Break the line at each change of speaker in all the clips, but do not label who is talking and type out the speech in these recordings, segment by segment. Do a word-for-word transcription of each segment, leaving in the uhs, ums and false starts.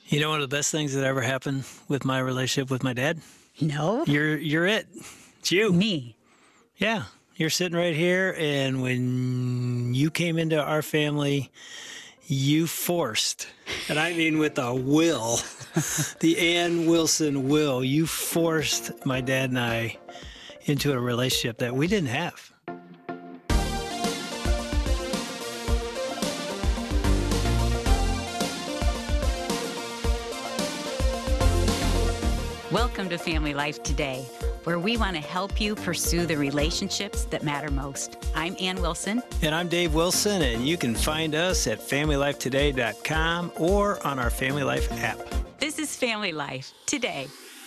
You know, one of the best things that ever happened with my relationship with my dad?
No.
You're you're it. It's you.
Me.
Yeah. You're sitting right here, and when you came into our family, you forced, and I mean with a will, the Ann Wilson will, you forced my dad and I into a relationship that we didn't have.
Welcome to Family Life Today, where we want to help you pursue the relationships that matter most. I'm Ann Wilson.
And I'm Dave Wilson, and you can find us at family life today dot com or on our Family Life app.
This is Family Life Today.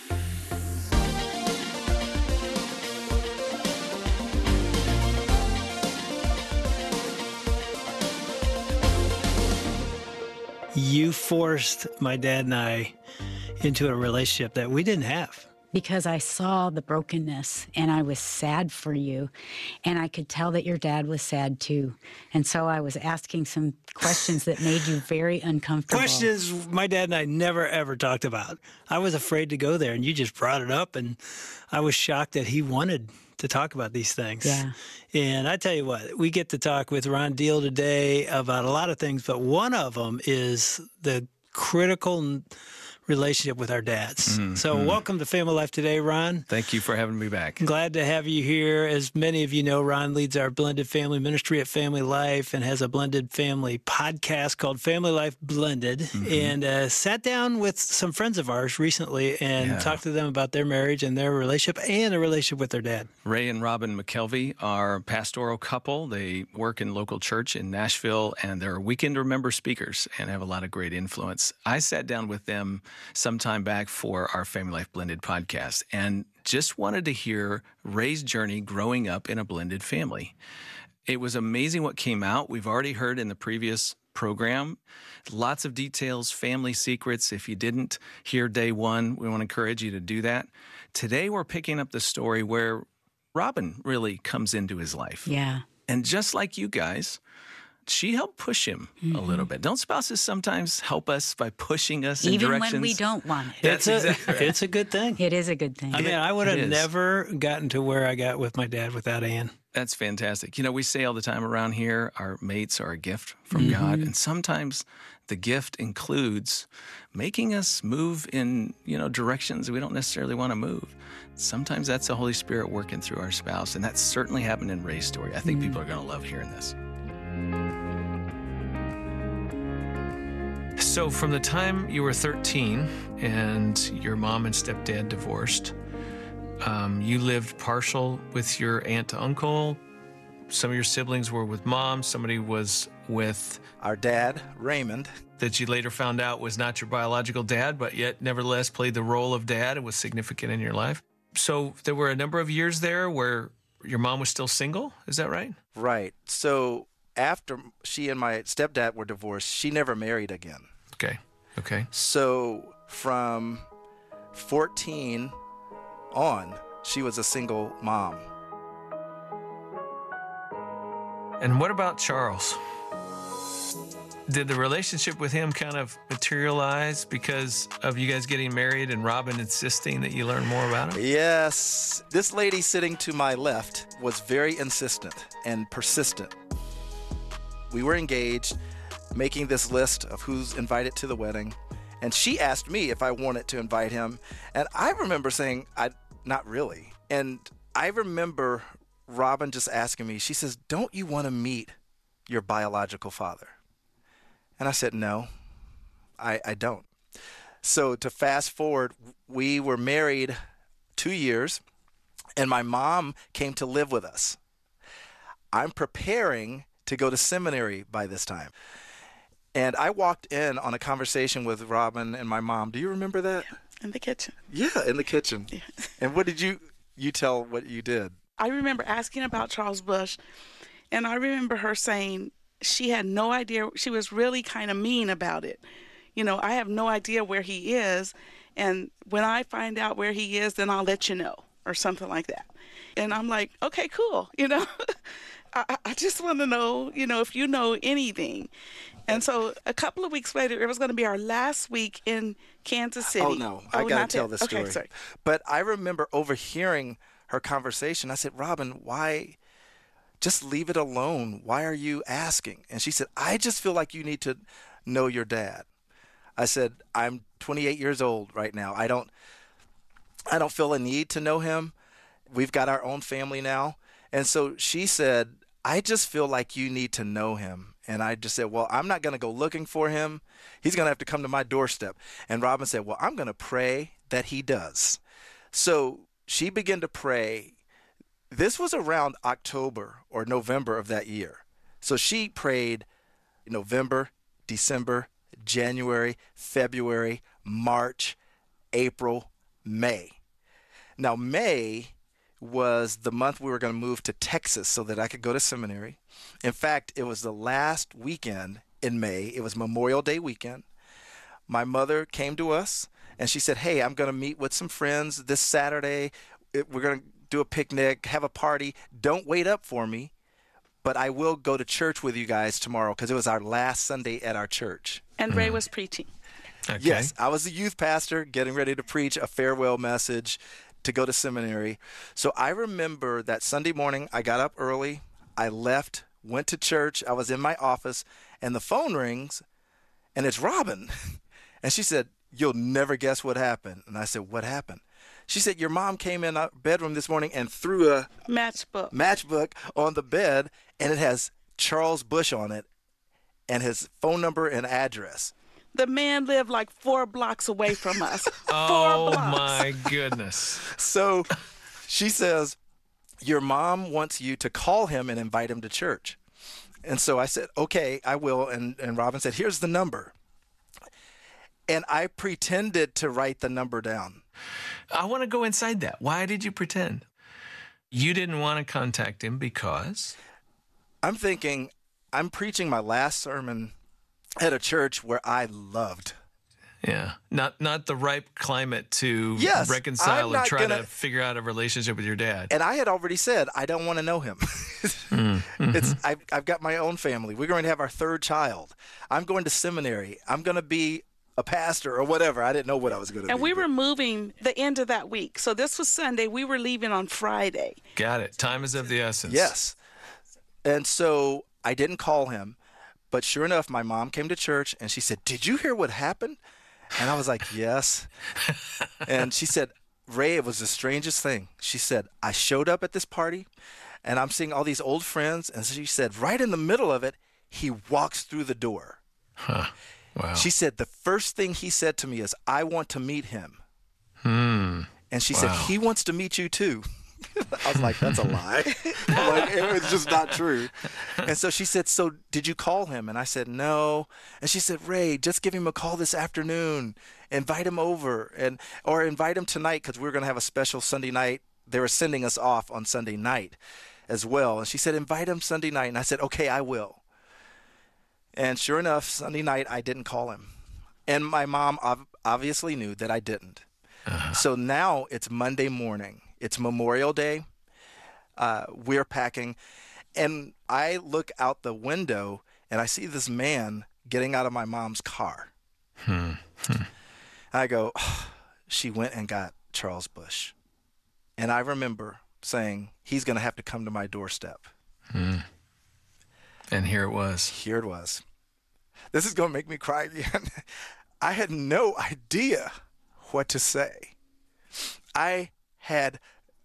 You forced my dad and I into a relationship that we didn't have.
Because I saw the brokenness and I was sad for you. And I could tell that your dad was sad too. And so I was asking some questions that made you very uncomfortable.
Questions my dad and I never, ever talked about. I was afraid to go there, and you just brought it up, and I was shocked that he wanted to talk about these things.
Yeah.
And I tell you what, we get to talk with Ron Deal today about a lot of things, but one of them is the critical relationship with our dads. Mm-hmm. So welcome to Family Life Today, Ron.
Thank you for having me back.
Glad to have you here. As many of you know, Ron leads our blended family ministry at Family Life and has a blended family podcast called Family Life Blended, mm-hmm. and uh, sat down with some friends of ours recently and yeah. talked to them about their marriage and their relationship and their relationship with their dad.
Ray and Robin McKelvey are a pastoral couple. They work in local church in Nashville, and they're weekend remember speakers and have a lot of great influence. I sat down with them some time back for our Family Life Blended podcast and just wanted to hear Ray's journey growing up in a blended family. It was amazing what came out. We've already heard in the previous program, lots of details, family secrets. If you didn't hear day one, we want to encourage you to do that. Today, we're picking up the story where Robin really comes into his life.
Yeah.
And just like you guys, she helped push him mm-hmm. a little bit. Don't spouses sometimes help us by pushing us in
Even
directions?
Even when we don't want it.
That's it's, exactly a, right. It's a good thing.
It is a good thing.
I mean, I would have never gotten to where I got with my dad without Ann.
That's fantastic. You know, we say all the time around here, our mates are a gift from mm-hmm. God. And sometimes the gift includes making us move in, you know, directions we don't necessarily want to move. Sometimes that's the Holy Spirit working through our spouse. And that's certainly happened in Ray's story. I think mm-hmm. people are going to love hearing this.
So from the time you were thirteen and your mom and stepdad divorced, um, you lived partial with your aunt to uncle. Some of your siblings were with mom. Somebody was with
our dad, Raymond,
that you later found out was not your biological dad, but yet nevertheless played the role of dad and was significant in your life. So there were a number of years there where your mom was still single. Is that right?
Right. So after she and my stepdad were divorced, she never married again.
Okay. Okay.
So from fourteen on, she was a single mom.
And what about Charles? Did the relationship with him kind of materialize because of you guys getting married and Robin insisting that you learn more about him?
Yes. This lady sitting to my left was very insistent and persistent. We were engaged, making this list of who's invited to the wedding. And she asked me if I wanted to invite him. And I remember saying, I not really. And I remember Robin just asking me, she says, don't you want to meet your biological father? And I said, no, I, I don't. So to fast forward, we were married two years, and my mom came to live with us. I'm preparing to go to seminary by this time. And I walked in on a conversation with Robin and my mom. Do you remember that?
Yeah, in the kitchen.
Yeah, in the kitchen.
Yeah.
And what did you, you tell what you did?
I remember asking about Charles Bush, and I remember her saying she had no idea. She was really kind of mean about it. You know, I have no idea where he is, and when I find out where he is, then I'll let you know, or something like that. And I'm like, okay, cool, you know. I, I just want to know, you know, if you know anything. And so a couple of weeks later, it was going to be our last week in Kansas City.
Oh, no. I
Oh,
got
not
to tell
yet.
this story.
Okay, sorry.
But I remember overhearing her conversation. I said, Robin, why just leave it alone? Why are you asking? And she said, I just feel like you need to know your dad. I said, I'm twenty-eight years old right now. I don't I don't feel a need to know him. We've got our own family now. And so she said, I just feel like you need to know him. And I just said, well, I'm not going to go looking for him. He's going to have to come to my doorstep. And Robin said, well, I'm going to pray that he does. So she began to pray. This was around October or November of that year. So she prayed November, December, January, February, March, April, May. Now, May was the month we were going to move to Texas so that I could go to seminary. In fact, it was the last weekend in May. It was Memorial Day weekend. My mother came to us and she said, hey, I'm going to meet with some friends this Saturday. It, we're going to do a picnic, have a party. Don't wait up for me, but I will go to church with you guys tomorrow because it was our last Sunday at our church.
And Ray was preaching.
Okay.
Yes, I was the youth pastor getting ready to preach a farewell message to go to seminary. So I remember that Sunday morning, I got up early, I left, went to church, I was in my office, and the phone rings, and it's Robin. And she said, you'll never guess what happened. And I said, what happened? She said, your mom came in our bedroom this morning and threw a
Matchbook.
matchbook on the bed, and it has Charles Bush on it and his phone number and address.
The man lived like four blocks away from us.
Oh,
four blocks.
my goodness.
So she says, your mom wants you to call him and invite him to church. And so I said, okay, I will. And, and Robin said, here's the number. And I pretended to write the number down.
I want to go inside that. Why did you pretend? You didn't want to contact him because?
I'm thinking, I'm preaching my last sermon at a church where I loved.
Yeah. Not not the ripe climate to
Yes,
reconcile
I'm
and
not
try
gonna-
to figure out a relationship with your dad.
And I had already said, I don't want to know him.
Mm-hmm.
It's I've, I've got my own family. We're going to have our third child. I'm going to seminary. I'm going to be a pastor or whatever. I didn't know what I was going to be.
And we
but-
were moving the end of that week. So this was Sunday. We were leaving on Friday.
Got it. Time is of the essence.
Yes. And so I didn't call him. But sure enough, my mom came to church and she said, did you hear what happened? And I was like, yes. And she said, Ray, it was the strangest thing. She said, I showed up at this party and I'm seeing all these old friends. And she said, right in the middle of it, he walks through the door.
Huh. Wow.
She said, the first thing he said to me is, I want to meet him.
Hmm.
And she
Wow.
said, he wants to meet you too. I was like, that's a lie. Like, it was just not true. And so she said, so did you call him? And I said, no. And she said, Ray, just give him a call this afternoon. Invite him over and or invite him tonight because we we're going to have a special Sunday night. They were sending us off on Sunday night as well. And she said, invite him Sunday night. And I said, okay, I will. And sure enough, Sunday night, I didn't call him. And my mom ob- obviously knew that I didn't. Uh-huh. So now it's Monday morning. It's Memorial Day. Uh, we're packing. And I look out the window and I see this man getting out of my mom's car.
Hmm. Hmm.
I go, oh, she went and got Charles Bush. And I remember saying, he's going to have to come to my doorstep.
Hmm. And here it was.
Here it was. This is going to make me cry again. I had no idea what to say. I had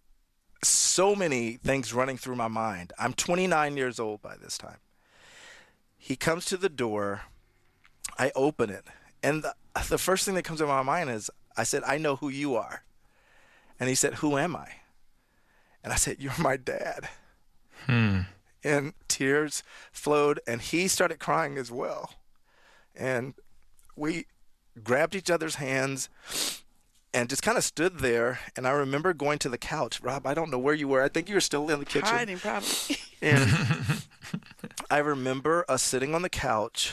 so many things running through my mind. I'm twenty-nine years old by this time. He comes to the door. I open it. And the, the first thing that comes to my mind is, I said, I know who you are. And he said, who am I? And I said, you're my dad.
Hmm.
And tears flowed, and he started crying as well. And we grabbed each other's hands and just kind of stood there. And I remember going to the couch. Rob, I don't know where you were. I think you were still in the kitchen.
Hiding, probably.
And I remember us sitting on the couch,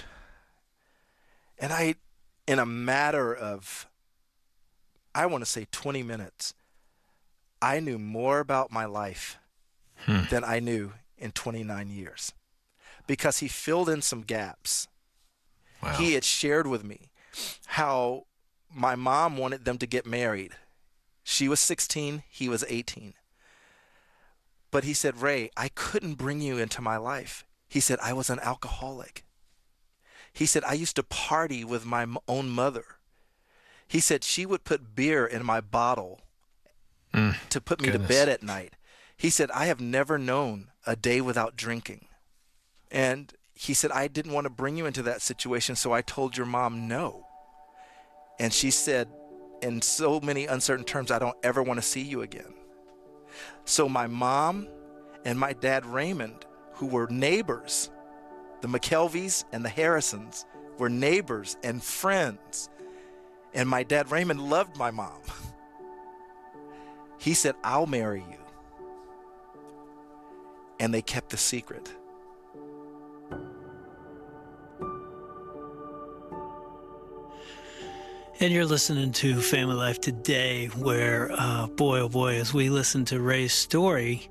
and I, in a matter of, I want to say twenty minutes, I knew more about my life
Hmm.
than I knew in twenty-nine years because he filled in some gaps.
Wow.
He had shared with me how my mom wanted them to get married. She was sixteen, he was eighteen. But he said, Ray, I couldn't bring you into my life. He said, I was an alcoholic. He said, I used to party with my own mother. He said, she would put beer in my bottle mm, to put me goodness. to bed at night. He said, I have never known a day without drinking. And he said, I didn't want to bring you into that situation, so I told your mom no. And she said, in so many uncertain terms, I don't ever want to see you again. So my mom and my dad Raymond, who were neighbors, the McKelveys and the Harrisons were neighbors and friends. And my dad Raymond loved my mom. He said, I'll marry you. And they kept the secret.
And you're listening to Family Life Today, where, uh, boy, oh boy, as we listen to Ray's story,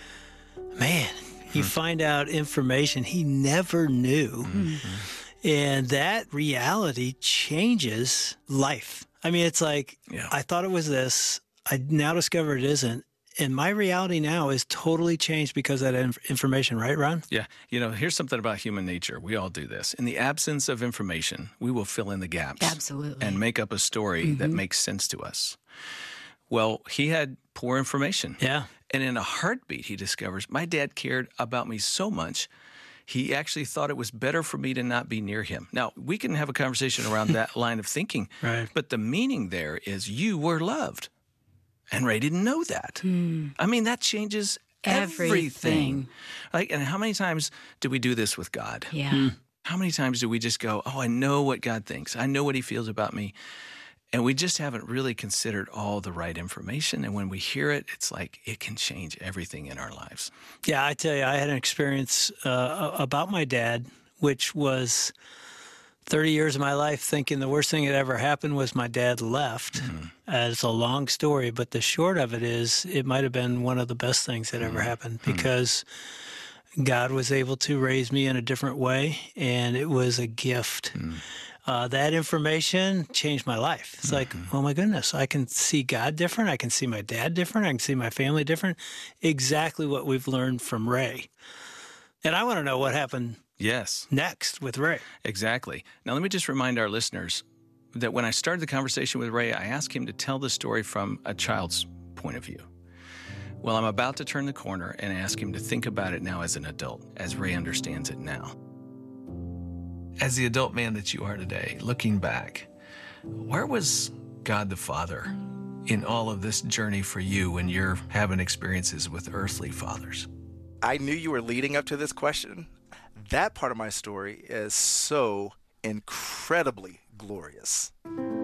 man, you hmm. find out information he never knew. Mm-hmm. And that reality changes life. I mean, it's like, yeah. I thought it was this. I now discover it isn't. And my reality now is totally changed because of that inf- information, right, Ron?
Yeah. You know, here's something about human nature. We all do this. In the absence of information, we will fill in the gaps.
Absolutely.
And make up a story mm-hmm. that makes sense to us. Well, he had poor information.
Yeah.
And in a heartbeat, he discovers, my dad cared about me so much, he actually thought it was better for me to not be near him. Now, we can have a conversation around that line of thinking.
Right.
But the meaning there is you were loved. And Ray didn't know that. Hmm. I mean, that changes everything. everything. Like, and how many times do we do this with God?
Yeah. Hmm.
How many times do we just go, oh, I know what God thinks. I know what he feels about me. And we just haven't really considered all the right information. And when we hear it, it's like it can change everything in our lives.
Yeah, I tell you, I had an experience uh, about my dad, which was thirty years of my life thinking the worst thing that ever happened was my dad left. Mm-hmm. Uh, it's a long story, but the short of it is it might have been one of the best things that mm-hmm. ever happened because mm-hmm. God was able to raise me in a different way, and it was a gift. Mm-hmm. Uh, that information changed my life. It's mm-hmm. like, oh my goodness, I can see God different. I can see my dad different. I can see my family different. Exactly what we've learned from Ray. And I want to know what happened
Yes.
next with Ray.
Exactly. Now, let me just remind our listeners that when I started the conversation with Ray, I asked him to tell the story from a child's point of view. Well, I'm about to turn the corner and ask him to think about it now as an adult, as Ray understands it now.
As the adult man that you are today, looking back, where was God the Father in all of this journey for you when you're having experiences with earthly fathers?
I knew you were leading up to this question. That part of my story is so incredibly glorious.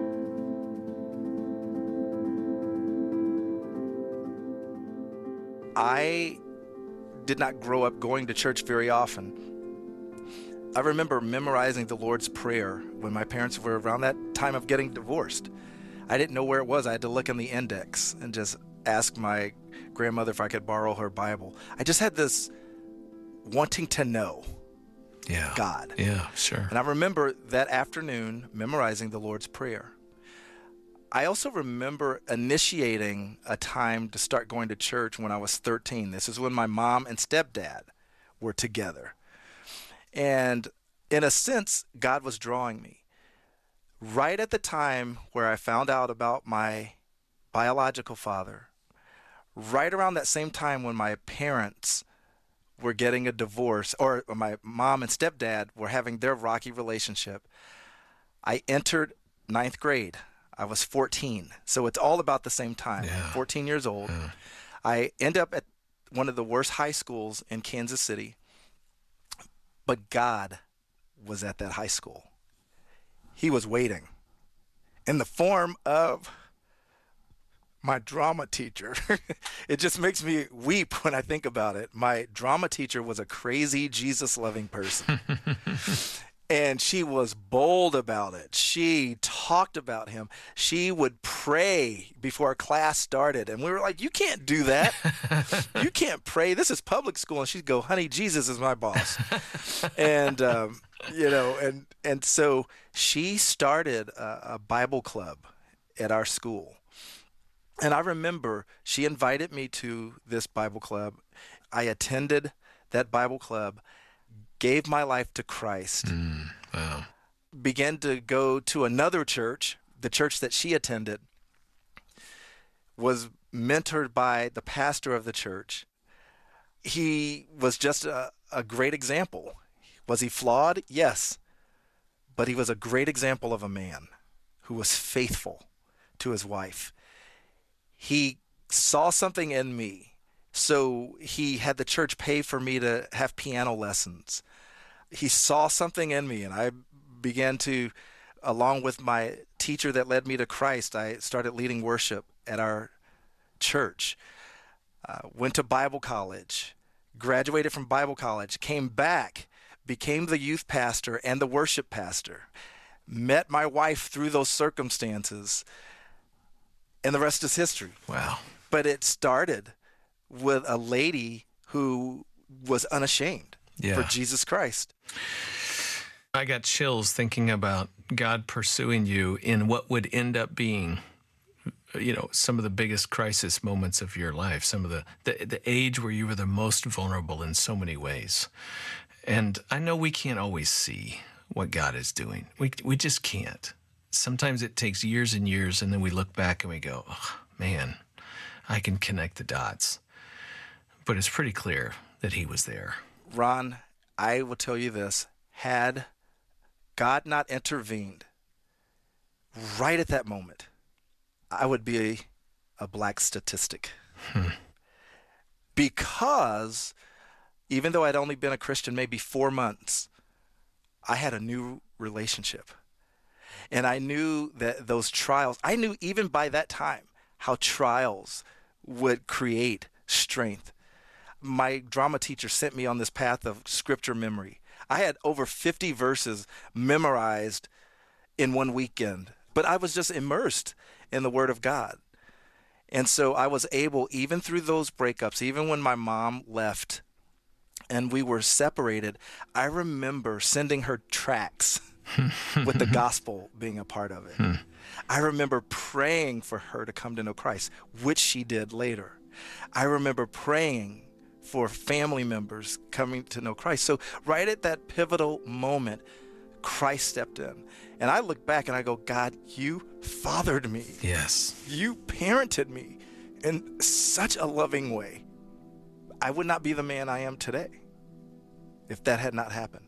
I did not grow up going to church very often. I remember memorizing the Lord's Prayer when my parents were around that time of getting divorced. I didn't know where it was. I had to look in the index and just ask my grandmother if I could borrow her Bible. I just had this wanting to know.
Yeah.
God.
Yeah, sure.
And I remember that afternoon memorizing the Lord's Prayer. I also remember initiating a time to start going to church when I was thirteen. This is when my mom and stepdad were together. And in a sense, God was drawing me. Right at the time where I found out about my biological father, right around that same time when my parents were getting a divorce, or my mom and stepdad were having their rocky relationship, I entered ninth grade. I was fourteen. So it's all about the same time.
Yeah.
fourteen years old.
Yeah.
I end up at one of the worst high schools in Kansas City. But God was at that high school. He was waiting in the form of my drama teacher. It just makes me weep when I think about it. My drama teacher was a crazy, Jesus-loving person. And she was bold about it. She talked about him. She would pray before class started. And we were like, you can't do that. You can't pray. This is public school. And she'd go, honey, Jesus is my boss. and, um, you know, and, and so she started a, a Bible club at our school. And I remember she invited me to this Bible club. I attended that Bible club, gave my life to Christ,
Mm, wow.
began to go to another church, the church that she attended, was mentored by the pastor of the church. He was just a, a great example. Was he flawed? Yes. But he was a great example of a man who was faithful to his wife. He saw something in me. So he had the church pay for me to have piano lessons. He saw something in me, and I began to, along with my teacher that led me to Christ, I started leading worship at our church. Uh, went to Bible college, graduated from Bible college, came back, became the youth pastor and the worship pastor, met my wife through those circumstances, and the rest is history.
Wow.
But it started with a lady who was unashamed
Yeah.
for Jesus Christ.
I got chills thinking about God pursuing you in what would end up being, you know, some of the biggest crisis moments of your life, some of the, the, the age where you were the most vulnerable in so many ways. And I know we can't always see what God is doing. We, we just can't. Sometimes it takes years and years, and then we look back and we go, oh, man, I can connect the dots. But it's pretty clear that he was there.
Ron, I will tell you this. Had God not intervened right at that moment, I would be a, a black statistic.
Hmm.
Because even though I'd only been a Christian maybe four months, I had a new relationship. And I knew that those trials, I knew even by that time how trials would create strength. My drama teacher sent me on this path of scripture memory. I had over fifty verses memorized in one weekend, but I was just immersed in the Word of God. And so I was able, even through those breakups, even when my mom left and we were separated, I remember sending her tracts with the gospel being a part of it. I remember praying for her to come to know Christ, which she did later. I remember praying for family members coming to know Christ. So right at that pivotal moment, Christ stepped in. And I look back and I go, God, you fathered me.
Yes.
You parented me in such a loving way. I would not be the man I am today if that had not happened.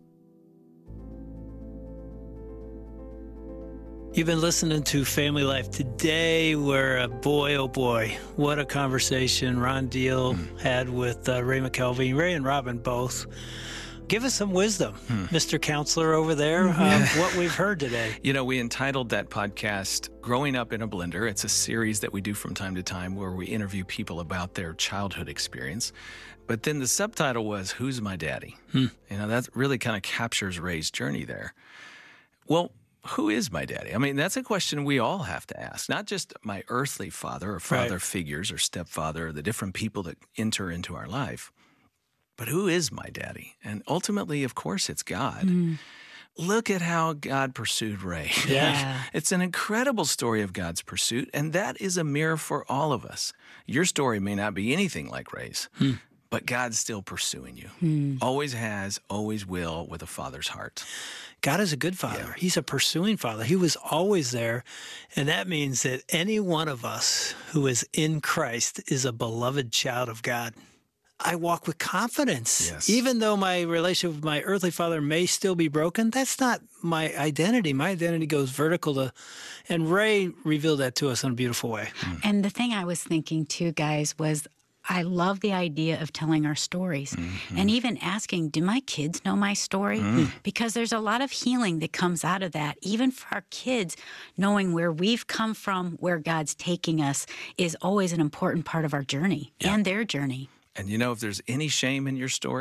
You've been listening to Family Life. Today, we're a boy, oh boy, what a conversation Ron Deal mm. had with uh, Ray McKelvey, Ray and Robin both. Give us some wisdom, hmm. Mister Counselor over there, uh, what we've heard today.
You know, we entitled that podcast Growing Up in a Blender. It's a series that we do from time to time where we interview people about their childhood experience. But then the subtitle was, Who's My Daddy? Hmm. You know, that really kind of captures Ray's journey there. Well, who is my daddy? I mean, that's a question we all have to ask, not just my earthly father or father
right.
figures or stepfather or the different people that enter into our life. But who is my daddy? And ultimately, of course, it's God. Mm. Look at how God pursued Ray.
Yeah.
It's an incredible story of God's pursuit, and that is a mirror for all of us. Your story may not be anything like Ray's, hmm. but God's still pursuing you. Hmm. Always has, always will, with a father's heart.
God is a good father. Yeah. He's a pursuing father. He was always there, and that means that any one of us who is in Christ is a beloved child of God. I walk with confidence.
Yes.
Even though my relationship with my earthly father may still be broken, that's not my identity. My identity goes vertical to, and Ray revealed that to us in a beautiful way.
Mm. And the thing I was thinking too, guys, was I love the idea of telling our stories mm-hmm. and even asking, do my kids know my story? Mm. Because there's a lot of healing that comes out of that. Even for our kids, knowing where we've come from, where God's taking us is always an important part of our journey yeah. and their journey.
And you know, if there's any shame in your story,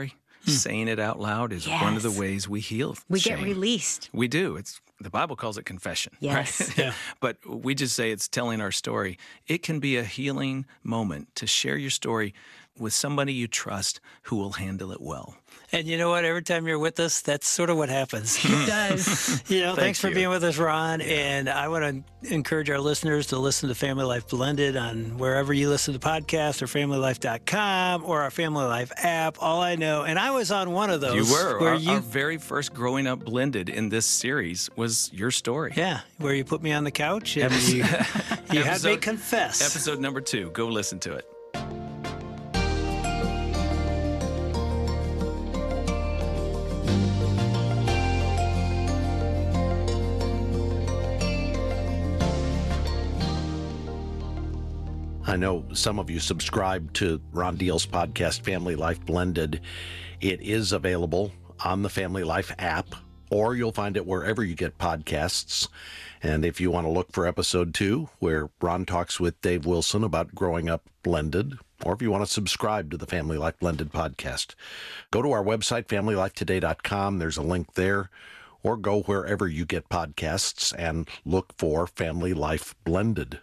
saying it out loud is one of the
Yes.
ways we heal
We
shame.
get released.
We do. It's the Bible calls it confession.
Yes.
Right?
Yeah.
But we just say it's telling our story. It can be a healing moment to share your story with somebody you trust who will handle it well.
And you know what? Every time you're with us, that's sort of what happens.
It does.
You know, thanks for
you.
being with us, Ron. And I want to encourage our listeners to listen to Family Life Blended on wherever you listen to podcasts, or family life dot com, or our Family Life app. All I know, and I was on one of those.
You were.
Where
Our,
you,
our very first Growing Up Blended in this series was your story.
yeah, where you put me on the couch and you, you had me
Episode-
confess.
Episode number two. Go listen to it.
I know some of you subscribe to Ron Deal's podcast, Family Life Blended. It is available on the Family Life app, or you'll find it wherever you get podcasts. And if you want to look for episode two, where Ron talks with Dave Wilson about growing up blended, or if you want to subscribe to the Family Life Blended podcast, go to our website, family life today dot com. There's a link there, or go wherever you get podcasts and look for Family Life Blended.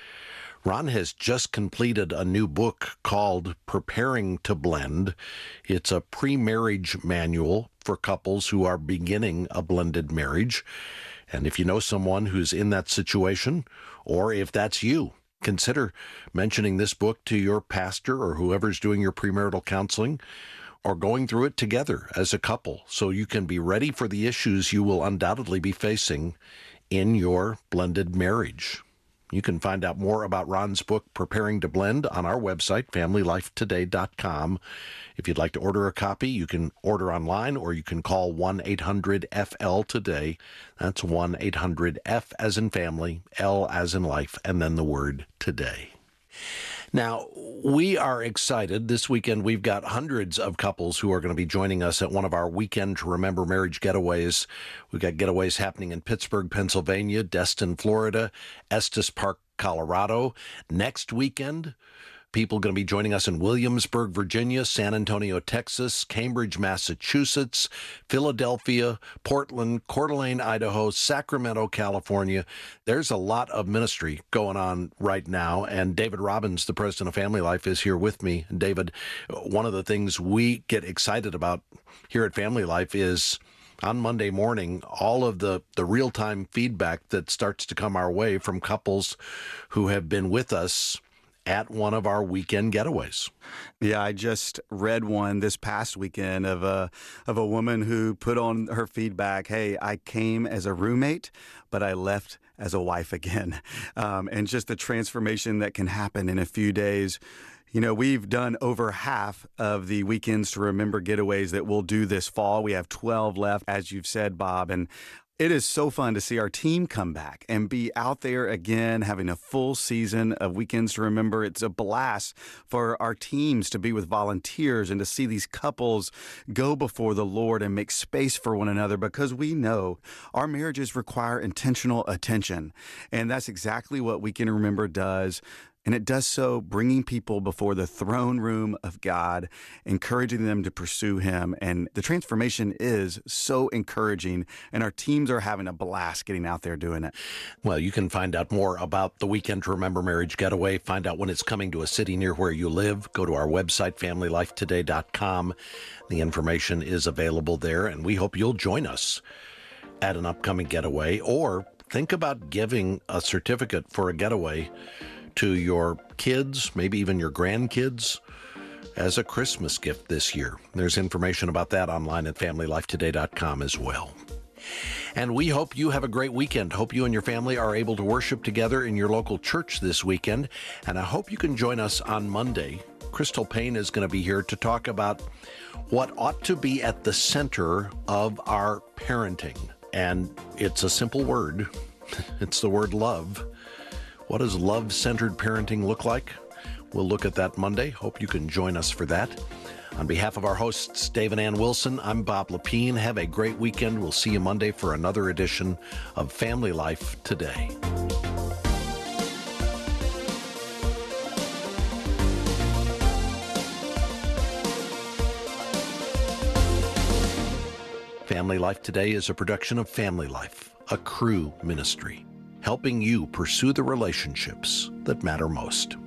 Ron has just completed a new book called Preparing to Blend. It's a pre-marriage manual for couples who are beginning a blended marriage. And if you know someone who's in that situation, or if that's you, consider mentioning this book to your pastor or whoever's doing your premarital counseling, or going through it together as a couple so you can be ready for the issues you will undoubtedly be facing in your blended marriage. You can find out more about Ron's book, Preparing to Blend, on our website, family life today dot com. If you'd like to order a copy, you can order online, or you can call one eight hundred F L today. That's one eight hundred F as in family, L as in life, and then the word today. Now, we are excited. This weekend, we've got hundreds of couples who are going to be joining us at one of our Weekend to Remember marriage getaways. We've got getaways happening in Pittsburgh, Pennsylvania, Destin, Florida, Estes Park, Colorado. Next weekend, people going to be joining us in Williamsburg, Virginia, San Antonio, Texas, Cambridge, Massachusetts, Philadelphia, Portland, Coeur d'Alene, Idaho, Sacramento, California. There's a lot of ministry going on right now, and David Robbins, the president of Family Life, is here with me. David, one of the things we get excited about here at Family Life is on Monday morning, all of the, the real-time feedback that starts to come our way from couples who have been with us at one of our weekend getaways.
Yeah, I just read one this past weekend of a of a woman who put on her feedback, hey, I came as a roommate, but I left as a wife again. Um, and just the transformation that can happen in a few days. You know, we've done over half of the Weekends to Remember getaways that we'll do this fall. We have twelve left, as you've said, Bob. And it is so fun to see our team come back and be out there again, having a full season of Weekends to Remember. It's a blast for our teams to be with volunteers and to see these couples go before the Lord and make space for one another, because we know our marriages require intentional attention. And that's exactly what Weekend to Remember does. And it does so bringing people before the throne room of God, encouraging them to pursue Him. And the transformation is so encouraging, and our teams are having a blast getting out there doing it.
Well, you can find out more about the Weekend to Remember Marriage Getaway, find out when it's coming to a city near where you live. Go to our website, family life today dot com. The information is available there, and we hope you'll join us at an upcoming getaway, or think about giving a certificate for a getaway to your kids, maybe even your grandkids, as a Christmas gift this year. There's information about that online at family life today dot com as well. And we hope you have a great weekend. Hope you and your family are able to worship together in your local church this weekend. And I hope you can join us on Monday. Crystal Payne is going to be here to talk about what ought to be at the center of our parenting. And it's a simple word. It's the word love. What does love-centered parenting look like? We'll look at that Monday. Hope you can join us for that. On behalf of our hosts, Dave and Ann Wilson, I'm Bob Lepine. Have a great weekend. We'll see you Monday for another edition of Family Life Today. Family Life Today is a production of Family Life, a Cru ministry, helping you pursue the relationships that matter most.